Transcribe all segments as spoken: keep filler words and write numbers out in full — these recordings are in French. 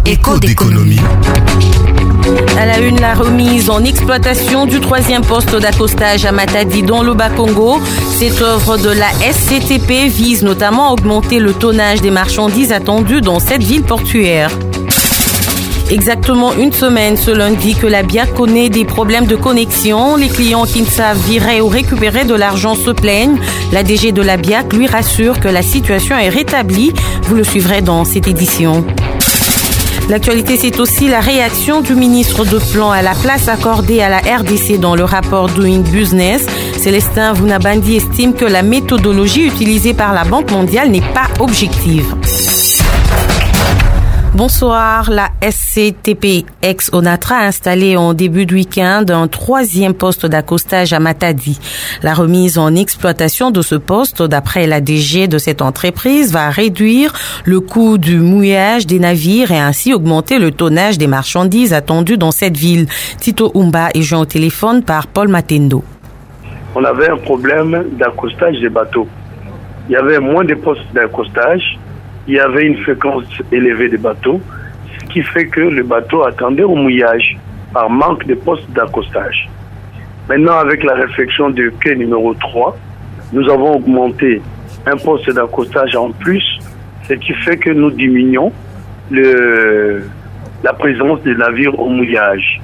Écho d'économie. À la une, la remise en exploitation du troisième poste d'accostage à Matadi dans le Bas-Congo. Cette œuvre de la S C T P vise notamment à augmenter le tonnage des marchandises attendues dans cette ville portuaire. Exactement une semaine ce lundi que la B I A C connaît des problèmes de connexion. Les clients qui ne savent virer ou récupérer de l'argent se plaignent. La D G de la B I A C lui rassure que la situation est rétablie. Vous le suivrez dans cette édition. L'actualité, c'est aussi la réaction du ministre de Plan à la place accordée à la R D C dans le rapport Doing Business. Célestin Vunabandi estime que la méthodologie utilisée par la Banque mondiale n'est pas objective. Bonsoir. La S C T P ex-Onatra a installé en début de week-end un troisième poste d'accostage à Matadi. La remise en exploitation de ce poste, d'après la D G de cette entreprise, va réduire le coût du mouillage des navires et ainsi augmenter le tonnage des marchandises attendues dans cette ville. Tito Umba est joint au téléphone par Paul Matendo. On avait un problème d'accostage des bateaux. Il y avait moins de postes d'accostage. Il y avait une fréquence élevée des bateaux, ce qui fait que le bateau attendait au mouillage par manque de postes d'accostage. Maintenant, avec la réflexion du quai numéro trois, nous avons augmenté un poste d'accostage en plus, ce qui fait que nous diminuons le, la présence des navires au mouillage.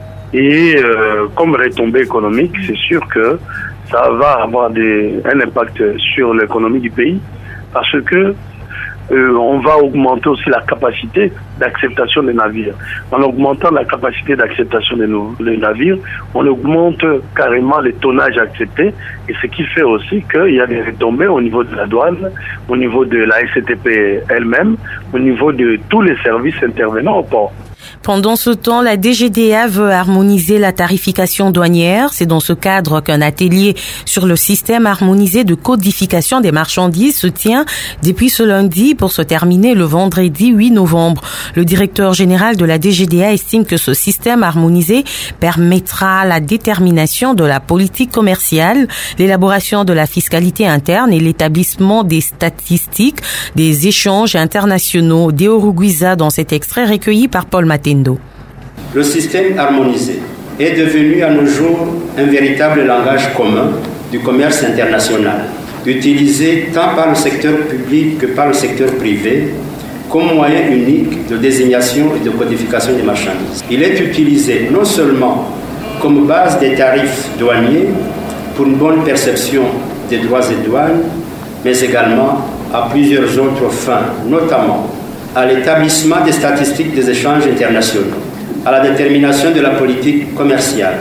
Et euh, comme retombée économique, c'est sûr que ça va avoir des, un impact sur l'économie du pays, parce que Euh, on va augmenter aussi la capacité d'acceptation des navires. En augmentant la capacité d'acceptation des, no- des navires, on augmente carrément les tonnages acceptés, et ce qui fait aussi qu'il y a des retombées au niveau de la douane, au niveau de la S C T P elle-même, au niveau de tous les services intervenants au port. Pendant ce temps, la D G D A veut harmoniser la tarification douanière. C'est dans ce cadre qu'un atelier sur le système harmonisé de codification des marchandises se tient depuis ce lundi pour se terminer le vendredi huit novembre. Le directeur général de la D G D A estime que ce système harmonisé permettra la détermination de la politique commerciale, l'élaboration de la fiscalité interne et l'établissement des statistiques des échanges internationaux. Deo Guiza dans cet extrait recueilli par Paul Matendo. Le système harmonisé est devenu à nos jours un véritable langage commun du commerce international, utilisé tant par le secteur public que par le secteur privé comme moyen unique de désignation et de codification des marchandises. Il est utilisé non seulement comme base des tarifs douaniers pour une bonne perception des droits et douanes, mais également à plusieurs autres fins, notamment à l'établissement des statistiques des échanges internationaux, à la détermination de la politique commerciale,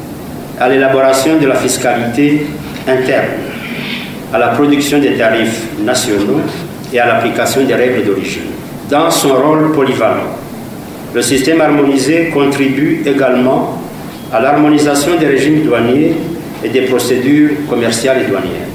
à l'élaboration de la fiscalité interne, à la production des tarifs nationaux et à l'application des règles d'origine. Dans son rôle polyvalent, le système harmonisé contribue également à l'harmonisation des régimes douaniers et des procédures commerciales et douanières.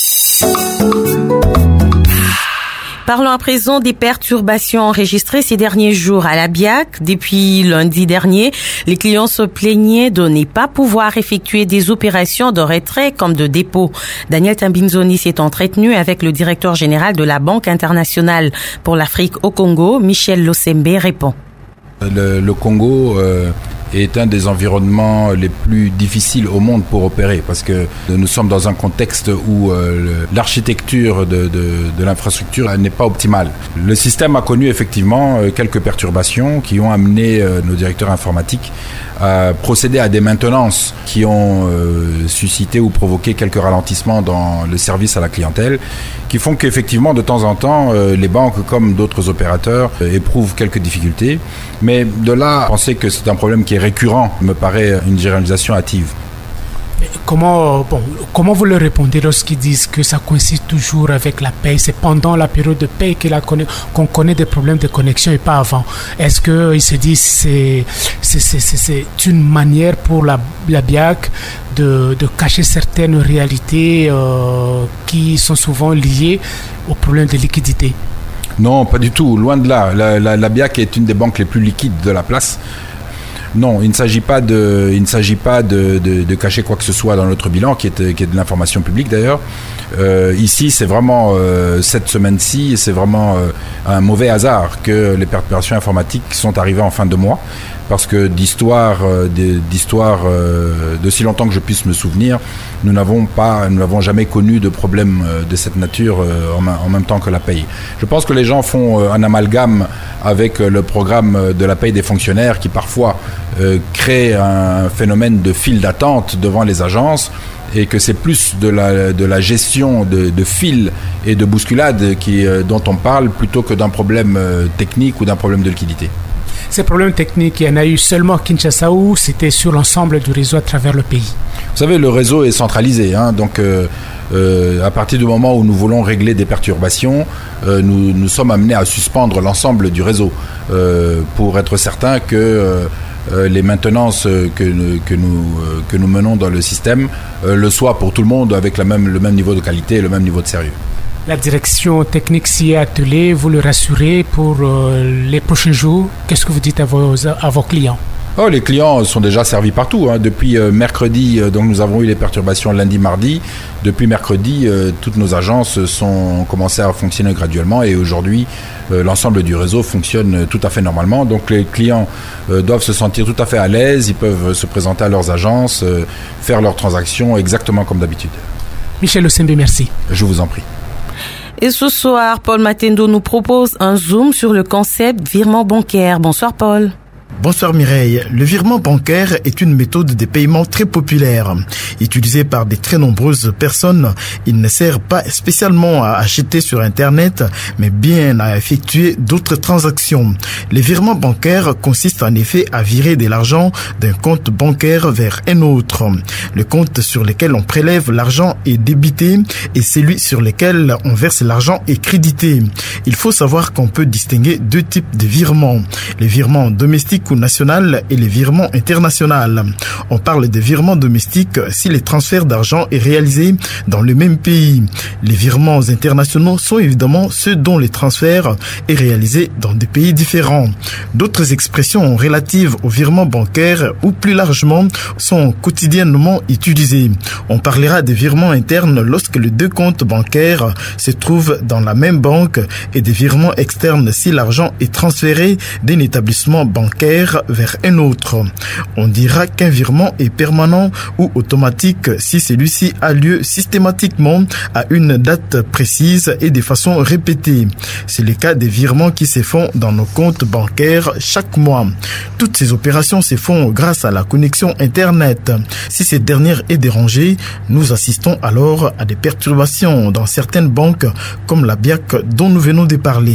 Parlons à présent des perturbations enregistrées ces derniers jours à la B I A C. Depuis lundi dernier, les clients se plaignaient de ne pas pouvoir effectuer des opérations de retrait comme de dépôt. Daniel Tambinzoni s'est entretenu avec le directeur général de la Banque internationale pour l'Afrique au Congo. Michel Losembe répond. Le, le Congo euh, est un des environnements les plus difficiles au monde pour opérer parce que nous sommes dans un contexte où euh, le, l'architecture de, de, de l'infrastructure n'est pas optimale. Le système a connu effectivement euh, quelques perturbations qui ont amené euh, nos directeurs informatiques à procéder à des maintenances qui ont euh, suscité ou provoqué quelques ralentissements dans le service à la clientèle qui font qu'effectivement de temps en temps euh, les banques comme d'autres opérateurs euh, éprouvent quelques difficultés. Mais de là à penser que c'est un problème qui est récurrent me paraît une généralisation hâtive. Comment, bon, comment vous leur répondez lorsqu'ils disent que ça coïncide toujours avec la paye? C'est pendant la période de paye que la, qu'on connaît des problèmes de connexion et pas avant. Est-ce qu'ils se disent que c'est, c'est, c'est, c'est, c'est une manière pour la, la B I A C de, de cacher certaines réalités euh, qui sont souvent liées aux problèmes de liquidité? Non, pas du tout. Loin de là. La, la, la B I A C est une des banques les plus liquides de la place. Non, il ne s'agit pas de, il ne s'agit pas de, de, de cacher quoi que ce soit dans notre bilan, qui est, qui est de l'information publique d'ailleurs. Euh, ici, c'est vraiment euh, cette semaine-ci, c'est vraiment euh, un mauvais hasard que les perturbations informatiques sont arrivées en fin de mois, parce que d'histoire, euh, d'histoire euh, de si longtemps que je puisse me souvenir, nous n'avons pas, nous n'avons jamais connu de problème euh, de cette nature euh, en, en même temps que la paye. Je pense que les gens font euh, un amalgame avec euh, le programme de la paye des fonctionnaires, qui parfois euh, crée un phénomène de file d'attente devant les agences, et que c'est plus de la, de la gestion de, de fil et de bousculade qui, euh, dont on parle, plutôt que d'un problème euh, technique ou d'un problème de liquidité. Ces problèmes techniques, il y en a eu seulement à Kinshasa ou c'était sur l'ensemble du réseau à travers le pays? Vous savez, le réseau est centralisé, hein, donc euh, euh, à partir du moment où nous voulons régler des perturbations, euh, nous, nous sommes amenés à suspendre l'ensemble du réseau euh, pour être certain que euh, Euh, les maintenances que, que, nous, euh, que nous menons dans le système euh, le soient pour tout le monde avec la même, le même niveau de qualité et le même niveau de sérieux. La direction technique s'y est attelée, vous le rassurez pour euh, les prochains jours. Qu'est-ce que vous dites à vos, à vos clients? Oh, les clients sont déjà servis partout, hein. Depuis euh, mercredi, euh, donc nous avons eu les perturbations lundi, mardi. Depuis mercredi, euh, toutes nos agences sont commencé à fonctionner graduellement, et aujourd'hui, euh, l'ensemble du réseau fonctionne tout à fait normalement. Donc les clients euh, doivent se sentir tout à fait à l'aise, ils peuvent se présenter à leurs agences, euh, faire leurs transactions exactement comme d'habitude. Michel Osembe, merci. Je vous en prie. Et ce soir, Paul Matendo nous propose un zoom sur le concept virement bancaire. Bonsoir Paul. Bonsoir Mireille. Le virement bancaire est une méthode de paiement très populaire. Utilisée par de très nombreuses personnes, il ne sert pas spécialement à acheter sur Internet, mais bien à effectuer d'autres transactions. Les virements bancaires consistent en effet à virer de l'argent d'un compte bancaire vers un autre. Le compte sur lequel on prélève l'argent est débité et celui sur lequel on verse l'argent est crédité. Il faut savoir qu'on peut distinguer deux types de virements. Les virements domestiques ou national et les virements internationaux. On parle de virements domestiques si le transfert d'argent est réalisé dans le même pays. Les virements internationaux sont évidemment ceux dont le transfert est réalisé dans des pays différents. D'autres expressions relatives aux virements bancaires ou plus largement sont quotidiennement utilisées. On parlera de virements internes lorsque les deux comptes bancaires se trouvent dans la même banque et des virements externes si l'argent est transféré d'un établissement bancaire vers un autre. On dira qu'un virement est permanent ou automatique si celui-ci a lieu systématiquement à une date précise et de façon répétée. C'est le cas des virements qui se font dans nos comptes bancaires chaque mois. Toutes ces opérations se font grâce à la connexion Internet. Si cette dernière est dérangée, nous assistons alors à des perturbations dans certaines banques comme la B I A C dont nous venons de parler.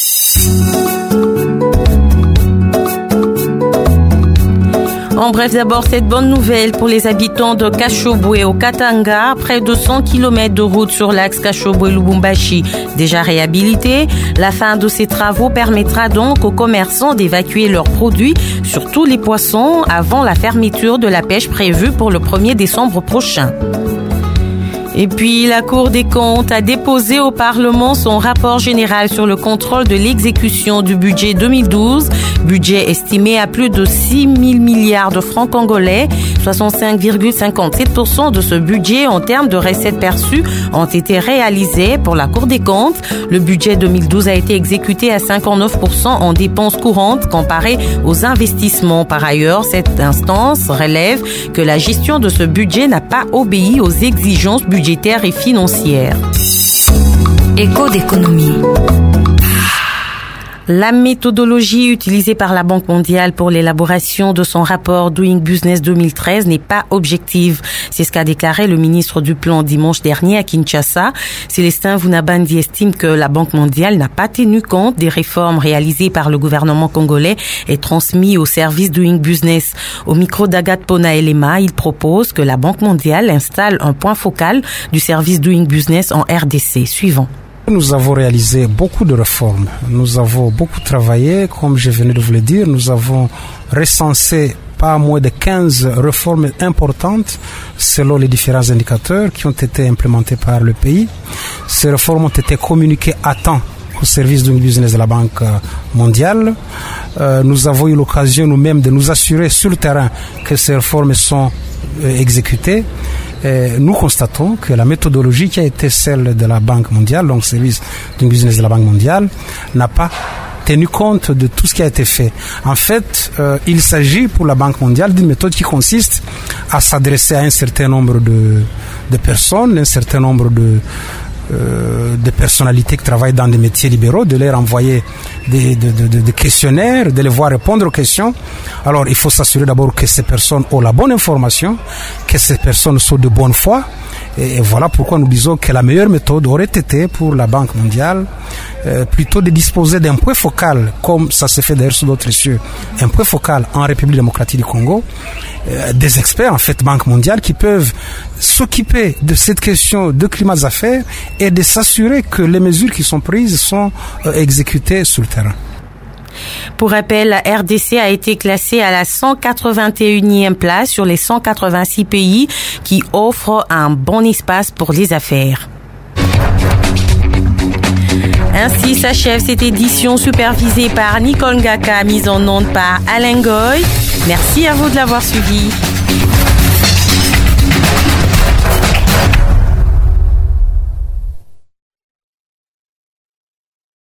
En bref, d'abord, cette bonne nouvelle pour les habitants de Kashobwe au Katanga. Près de cent kilomètres de route sur l'axe Kashobwe-Lubumbashi déjà réhabilité. La fin de ces travaux permettra donc aux commerçants d'évacuer leurs produits, surtout les poissons, avant la fermeture de la pêche prévue pour le premier décembre prochain. Et puis, la Cour des comptes a déposé au Parlement son rapport général sur le contrôle de l'exécution du budget deux mille douze, budget estimé à plus de six mille milliards de francs congolais. soixante-cinq virgule cinquante-sept pour cent de ce budget en termes de recettes perçues ont été réalisés pour la Cour des comptes. Le budget deux mille douze a été exécuté à cinquante-neuf pour cent en dépenses courantes comparé aux investissements. Par ailleurs, cette instance relève que la gestion de ce budget n'a pas obéi aux exigences budgétaires et financières. Écho d'économie. La méthodologie utilisée par la Banque mondiale pour l'élaboration de son rapport Doing Business deux mille treize n'est pas objective. C'est ce qu'a déclaré le ministre du Plan dimanche dernier à Kinshasa. Célestin Vunabandi estime que la Banque mondiale n'a pas tenu compte des réformes réalisées par le gouvernement congolais et transmises au service Doing Business. Au micro d'Agathe Pona-Elema, il propose que la Banque mondiale installe un point focal du service Doing Business en R D C. Suivant. Nous avons réalisé beaucoup de réformes. Nous avons beaucoup travaillé, comme je venais de vous le dire. Nous avons recensé pas moins de quinze réformes importantes selon les différents indicateurs qui ont été implémentés par le pays. Ces réformes ont été communiquées à temps au service du business de la Banque mondiale. Euh, nous avons eu l'occasion nous-mêmes de nous assurer sur le terrain que ces réformes sont euh, exécutées. Et nous constatons que la méthodologie qui a été celle de la Banque mondiale, donc service du business de la Banque mondiale, n'a pas tenu compte de tout ce qui a été fait. En fait, euh, il s'agit pour la Banque mondiale d'une méthode qui consiste à s'adresser à un certain nombre de, de personnes, un certain nombre de, euh, de personnalités qui travaillent dans des métiers libéraux, de leur envoyer des, de, de, de, des questionnaires, de les voir répondre aux questions. Alors, il faut s'assurer d'abord que ces personnes ont la bonne information, que ces personnes sont de bonne foi. Et voilà pourquoi nous disons que la meilleure méthode aurait été pour la Banque mondiale euh, plutôt de disposer d'un point focal, comme ça se fait d'ailleurs sur d'autres cieux, un point focal en République démocratique du Congo, euh, des experts en fait Banque mondiale qui peuvent s'occuper de cette question de climat des affaires et de s'assurer que les mesures qui sont prises sont euh, exécutées sur le terrain. Pour rappel, la R D C a été classée à la cent quatre-vingt-unième place sur les cent quatre-vingt-six pays qui offrent un bon espace pour les affaires. Ainsi s'achève cette édition supervisée par Nicole Ngaka, mise en onde par Alain Goy. Merci à vous de l'avoir suivi.